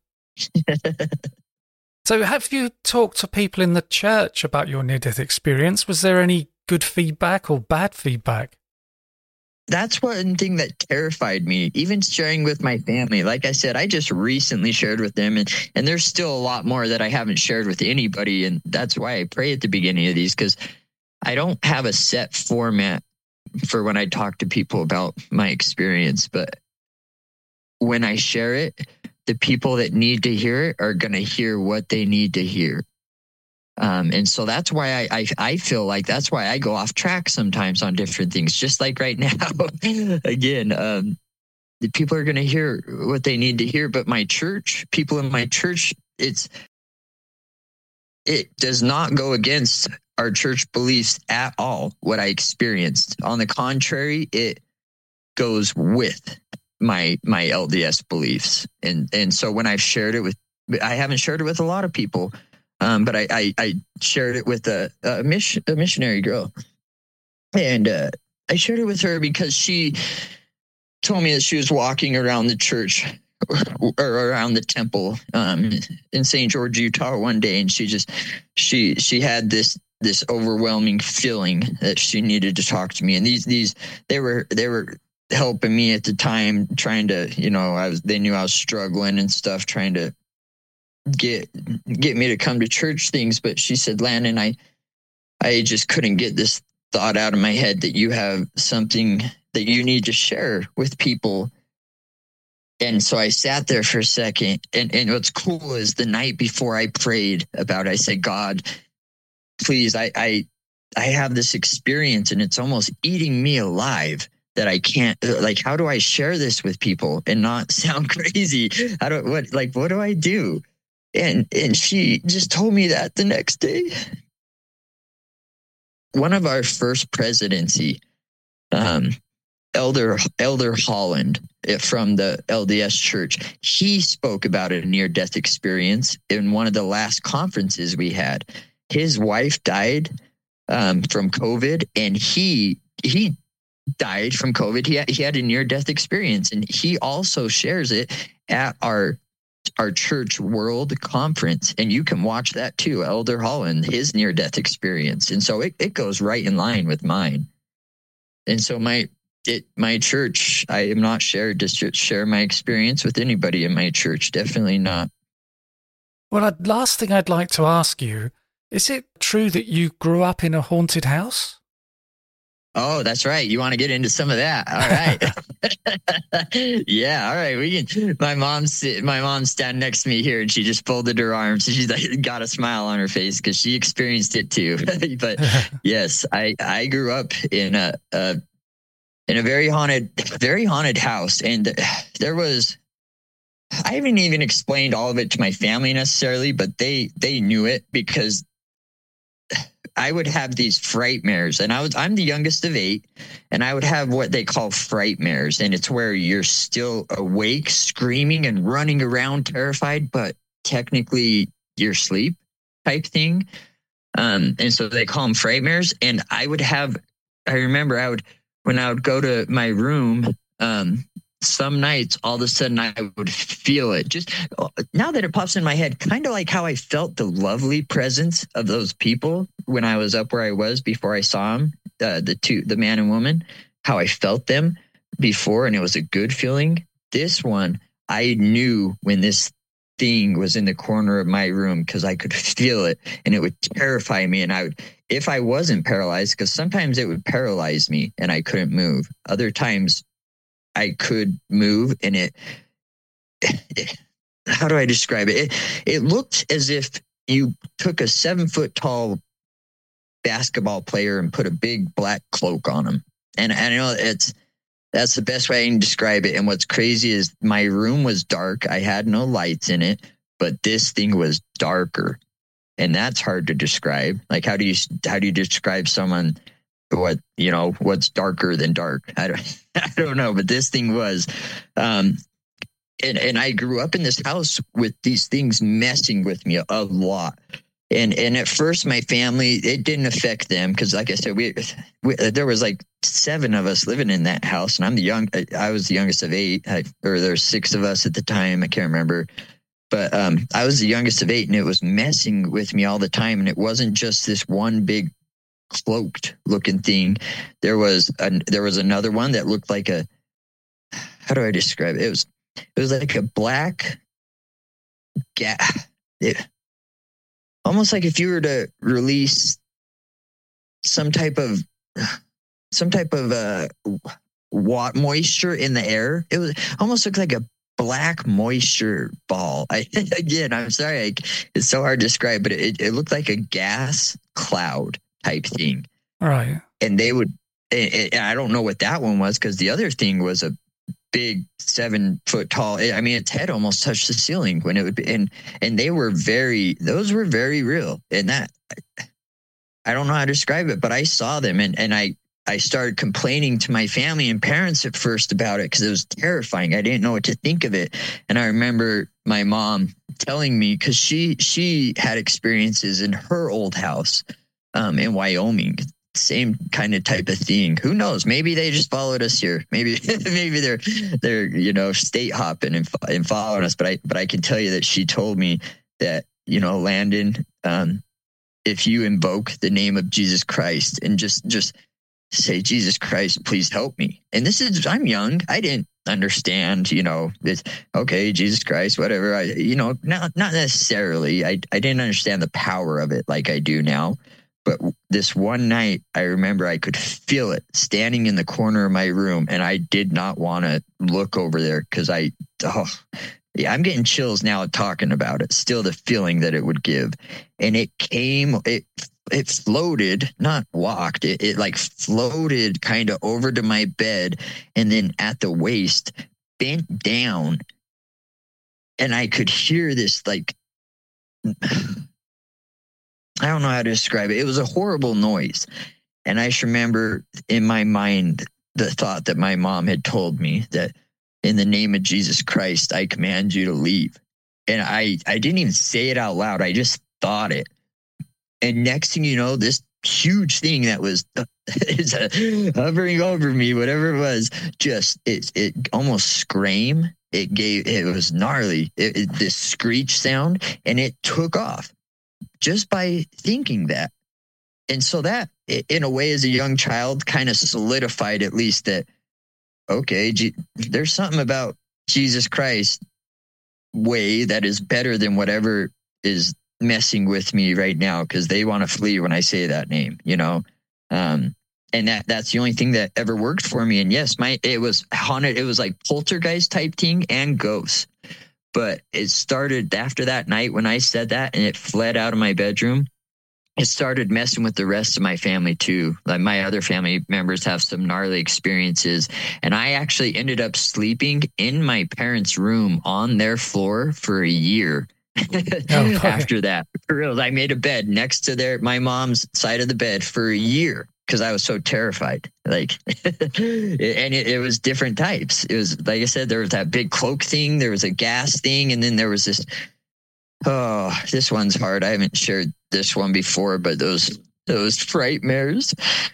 So have you talked to people in the church about your near-death experience? Was there any good feedback or bad feedback? That's one thing that terrified me, even sharing with my family. Like I said, I just recently shared with them, and, and there's still a lot more that I haven't shared with anybody. And that's why I pray at the beginning of these, because I don't have a set format for when I talk to people about my experience. But when I share it, the people that need to hear it are going to hear what they need to hear. Um, and so that's why I, I I feel like that's why I go off track sometimes on different things, just like right now. Again, um, the people are going to hear what they need to hear. But my church, people in my church, it's it does not go against our church beliefs at all, what I experienced. On the contrary, it goes with my my L D S beliefs. And and so when I've shared it with, I haven't shared it with a lot of people. Um, but I, I, I shared it with a, a, mission, a missionary girl. And uh, I shared it with her because she told me that she was walking around the church or, or around the temple um, in Saint George, Utah one day. And she just, she she had this this overwhelming feeling that she needed to talk to me. And these, these they were, they were helping me at the time, trying to, you know, I was, they knew I was struggling and stuff, trying to get get me to come to church things. But she said, Landon, I I just couldn't get this thought out of my head that you have something that you need to share with people. And so I sat there for a second. And, and what's cool is the night before I prayed about it, I said, God, please, I I I have this experience and it's almost eating me alive that I can't, like, how do I share this with people and not sound crazy? How do what like what do I do? And and she just told me that the next day. One of our first presidency, um, Elder Elder Holland from the L D S Church, he spoke about a near-death experience in one of the last conferences we had. His wife died um, from COVID, and he he died from COVID. He had, he had a near-death experience, and he also shares it at our our church world conference. And you can watch that too. Elder Holland, his near-death experience. And so it, it goes right in line with mine. And so my, it, my church, I am not shared to share my experience with anybody in my church. Definitely not. Well, I'd, last thing I'd like to ask you, is it true that you grew up in a haunted house? Oh, that's right. You want to get into some of that? All right. Yeah. All right. We can. My mom's my mom's standing next to me here, and she just folded her arms. And she's like, got a smile on her face because she experienced it too. But yes, I I grew up in a, a in a very haunted, very haunted house, and there was. I haven't even explained all of it to my family necessarily, but they they knew it because I would have these frightmares, and I was I'm the youngest of eight, and I would have what they call frightmares, and it's where you're still awake, screaming and running around, terrified, but technically you're asleep type thing. Um, and so they call them frightmares. And I would have, I remember I would when I would go to my room. Um, Some nights, all of a sudden, I would feel it. Just now that it pops in my head, kind of like how I felt the lovely presence of those people when I was up where I was before I saw them, uh, the two, the man and woman, how I felt them before, and it was a good feeling. This one, I knew when this thing was in the corner of my room because I could feel it, and it would terrify me. And I would, if I wasn't paralyzed, because sometimes it would paralyze me and I couldn't move. Other times, I could move, and it, it, how do I describe it? It, it looked as if you took a seven foot tall basketball player and put a big black cloak on him. And I know it's, that's the best way I can describe it. And what's crazy is my room was dark. I had no lights in it, but this thing was darker, and that's hard to describe. Like, how do you, how do you describe someone what, you know, what's darker than dark. I don't, I don't know, but this thing was, um, and, and I grew up in this house with these things messing with me a, a lot. And, and at first my family, it didn't affect them. Cause like I said, we, we, there was like seven of us living in that house, and I'm the young, I was the youngest of eight, I, or there's six of us at the time. I can't remember. But um, I was the youngest of eight, and it was messing with me all the time. And it wasn't just this one big cloaked looking thing. There was a, there was another one that looked like a, how do I describe it? It was it was like a black gas. It, almost like if you were to release some type of some type of uh, wat moisture in the air. It was almost looked like a black moisture ball. I, again, I'm sorry, I, it's so hard to describe, but it, it looked like a gas cloud type thing. Right. And they would, it, it, I don't know what that one was, because the other thing was a big seven foot tall. I mean, its head almost touched the ceiling when it would be, and, and they were very, those were very real. And that, I don't know how to describe it, but I saw them, and, and I, I started complaining to my family and parents at first about it because it was terrifying. I didn't know what to think of it. And I remember my mom telling me, because she she had experiences in her old house um, in Wyoming, same kind of type of thing. Who knows? Maybe they just followed us here. Maybe maybe they're they're you know state hopping and, and following us. But I but I can tell you that she told me that, you know, Landon, um, if you invoke the name of Jesus Christ and just just say, Jesus Christ, please help me. And this is, I'm young. I didn't understand, you know, it's okay, Jesus Christ, whatever. I, you know, not, not necessarily. I, I didn't understand the power of it like I do now. But this one night, I remember I could feel it standing in the corner of my room, and I did not want to look over there because I, oh, yeah, I'm getting chills now talking about it. Still the feeling that it would give. And it came, it it floated, not walked, it, it like floated kind of over to my bed, and then at the waist bent down, and I could hear this, like, I don't know how to describe it. It was a horrible noise. And I just remember in my mind the thought that my mom had told me that, in the name of Jesus Christ, I command you to leave. And I, I didn't even say it out loud. I just thought it. And next thing you know, this huge thing that was is hovering over me, whatever it was, just it it almost screamed. It gave it was gnarly. It, it, this screech sound, and it took off just by thinking that. And so that, in a way, as a young child, kind of solidified at least that, okay, G- there's something about Jesus Christ way that is better than whatever is messing with me right now, because they want to flee when I say that name, you know? Um, and that that's the only thing that ever worked for me. And yes, my it was haunted. It was like poltergeist type thing and ghosts. But it started after that night when I said that, and it fled out of my bedroom. It started messing with the rest of my family too. Like, my other family members have some gnarly experiences. And I actually ended up sleeping in my parents' room on their floor for a year. Oh, after that, for real, I made a bed next to their my mom's side of the bed for a year because I was so terrified. Like, and it, it was different types. It was, like I said, there was that big cloak thing, there was a gas thing, and then there was this. Oh, this one's hard. I haven't shared this one before, but those those frightmares,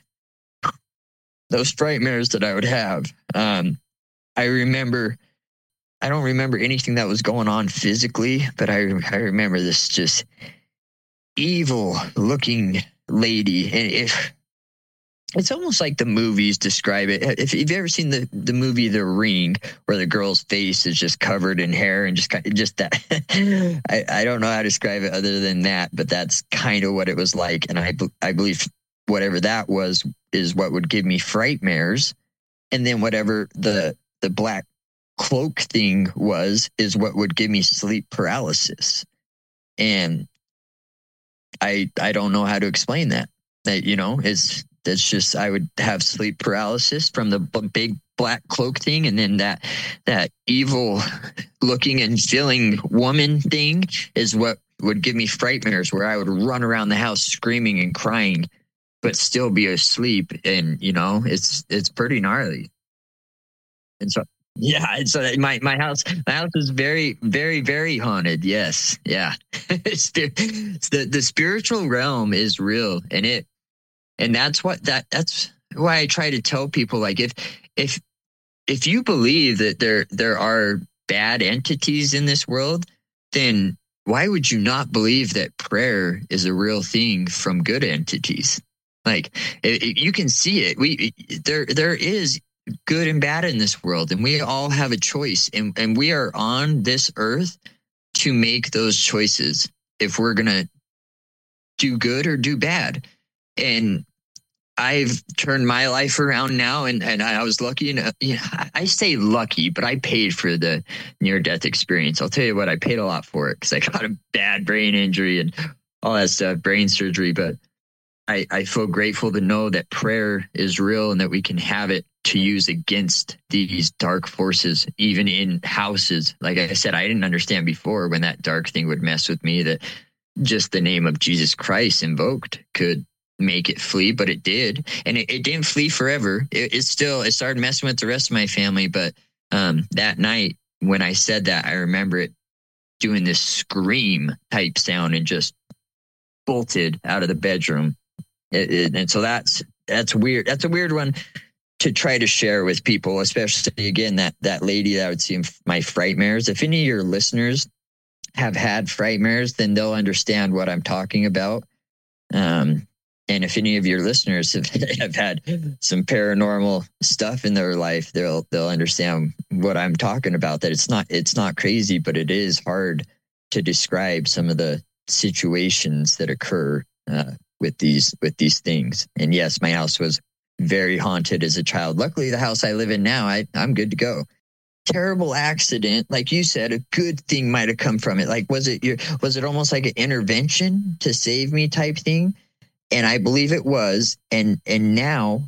those frightmares that I would have. Um, I remember. I don't remember anything that was going on physically, but I I remember this just evil looking lady. And if it's almost like the movies describe it. If you've ever seen the, the movie The Ring, where the girl's face is just covered in hair and just just that, I, I don't know how to describe it other than that, but that's kind of what it was like. And I I believe whatever that was is what would give me frightmares, and then whatever the the black cloak thing was is what would give me sleep paralysis. And I I don't know how to explain that. That, you know, it's that's just, I would have sleep paralysis from the b- big black cloak thing, and then that that evil looking and feeling woman thing is what would give me frightmares, where I would run around the house screaming and crying. but still be asleep. And, you know, it's, it's pretty gnarly. And so, yeah, and so my, my house, my house is very, very, very haunted. Yes. Yeah. it's the, it's the, the spiritual realm is real. And it, and that's what that, that's why I try to tell people, like, if, if, if you believe that there, there are bad entities in this world, then why would you not believe that prayer is a real thing from good entities? Like, it, it, you can see it. We, there, there is good and bad in this world, and we all have a choice, and, and we are on this earth to make those choices if we're going to do good or do bad. And I've turned my life around now, and, and I was lucky. And you know, I say lucky, but I paid for the near-death experience. I'll tell you what, I paid a lot for it because I got a bad brain injury and all that stuff, brain surgery. But I, I feel grateful to know that prayer is real and that we can have it to use against these dark forces, even in houses. Like I said, I didn't understand before when that dark thing would mess with me, that just the name of Jesus Christ invoked could make it flee, but it did. And it, it didn't flee forever. It, it still, it started messing with the rest of my family. But um, that night when I said that, I remember it doing this scream type sound and just bolted out of the bedroom. It, it, and so that's, that's weird. That's a weird one to try to share with people, especially again, that, that lady that I would see in my frightmares. If any of your listeners have had frightmares, then they'll understand what I'm talking about. Um, And if any of your listeners have, have had some paranormal stuff in their life, they'll they'll understand what I'm talking about. That it's not it's not crazy, but it is hard to describe some of the situations that occur uh, with these with these things. And yes, my house was very haunted as a child. Luckily, the house I live in now, I I'm good to go. Terrible accident, like you said, a good thing might have come from it. Like, was it your was it almost like an intervention to save me type thing? And I believe it was. And and now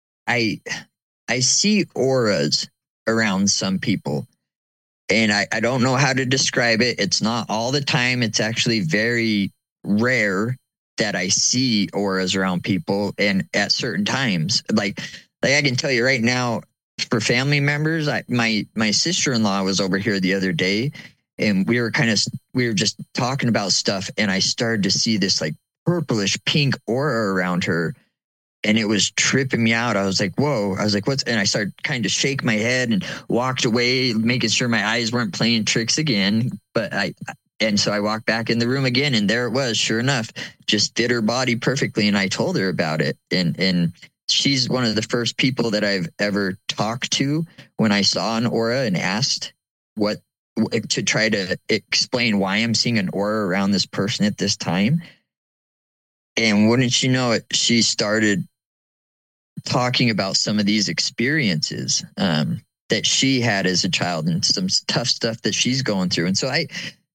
I I see auras around some people. And I, I don't know how to describe it. It's not all the time. It's actually very rare that I see auras around people and at certain times. Like like I can tell you right now, for family members, I, my my sister-in-law was over here the other day, and we were kind of we were just talking about stuff, and I started to see this like purplish pink aura around her, and it was tripping me out. I was like, whoa. I was like, what's, and I started kind of shake my head and walked away, making sure my eyes weren't playing tricks again. But I, and so I walked back in the room again, and there it was, sure enough, just fit her body perfectly. And I told her about it. And, and she's one of the first people that I've ever talked to when I saw an aura and asked what, to try to explain why I'm seeing an aura around this person at this time. And wouldn't you know it, she started talking about some of these experiences um, that she had as a child and some tough stuff that she's going through. And so I,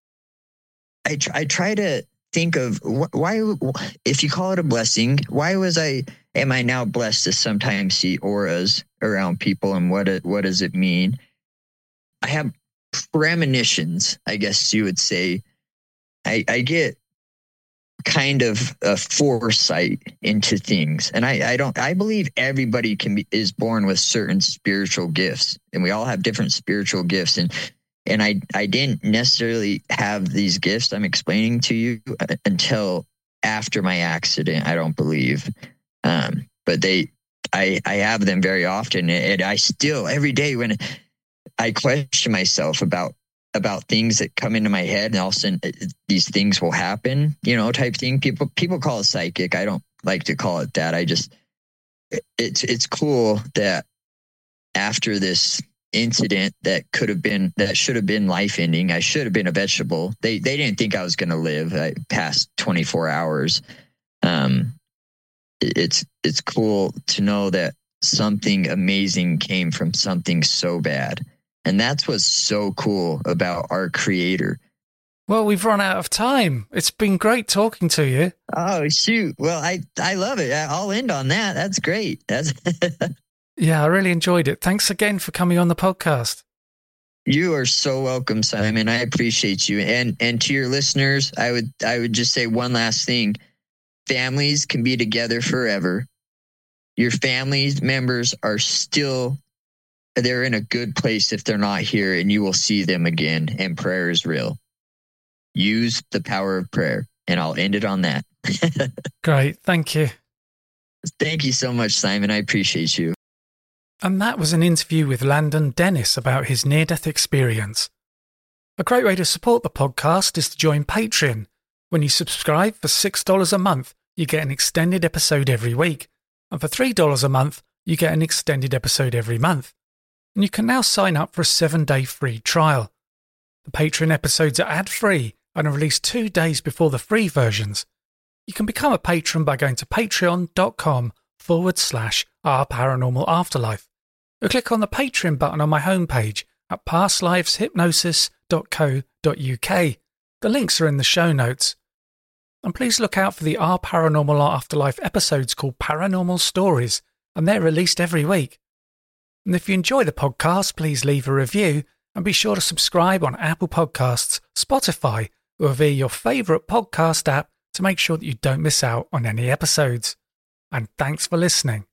I, try, I try to think of wh- why, if you call it a blessing, why was I, am I now blessed to sometimes see auras around people, and what, it, what does it mean? I have premonitions, I guess you would say. I, I get kind of a foresight into things. And I, I don't, I believe everybody can be, is born with certain spiritual gifts, and we all have different spiritual gifts. And, and I, I didn't necessarily have these gifts I'm explaining to you until after my accident, I don't believe. Um, but they, I, I have them very often. And I still, every day when I question myself about about things that come into my head, and all of a sudden these things will happen, you know, type thing. People, people call it psychic. I don't like to call it that. I just, it's, it's cool that after this incident that could have been, that should have been life ending, I should have been a vegetable. They, they didn't think I was going to live I, past twenty-four hours. Um, it's, it's cool to know that something amazing came from something so bad. And that's what's so cool about our Creator. Well, we've run out of time. It's been great talking to you. Oh, shoot. Well, I, I love it. I'll end on that. That's great. That's Yeah, I really enjoyed it. Thanks again for coming on the podcast. You are so welcome, Simon. I appreciate you. And and to your listeners, I would I would just say one last thing. families can be together forever. Your family members are still, they're in a good place if they're not here, and you will see them again, and prayer is real. Use the power of prayer, and I'll end it on that. Great. Thank you. Thank you so much, Simon. I appreciate you. And that was an interview with Landon Dennis about his near-death experience. A great way to support the podcast is to join Patreon. When you subscribe for six dollars a month, you get an extended episode every week. And for three dollars a month, you get an extended episode every month. And you can now sign up for a seven-day free trial. The Patreon episodes are ad-free and are released two days before the free versions. You can become a patron by going to patreon.com forward slash our paranormal afterlife. Or click on the Patreon button on my homepage at past lives hypnosis dot co dot uk. The links are in the show notes. And please look out for the Our Paranormal Afterlife episodes called Paranormal Stories, and they're released every week. And if you enjoy the podcast, please leave a review and be sure to subscribe on Apple Podcasts, Spotify, or via your favourite podcast app to make sure that you don't miss out on any episodes. And thanks for listening.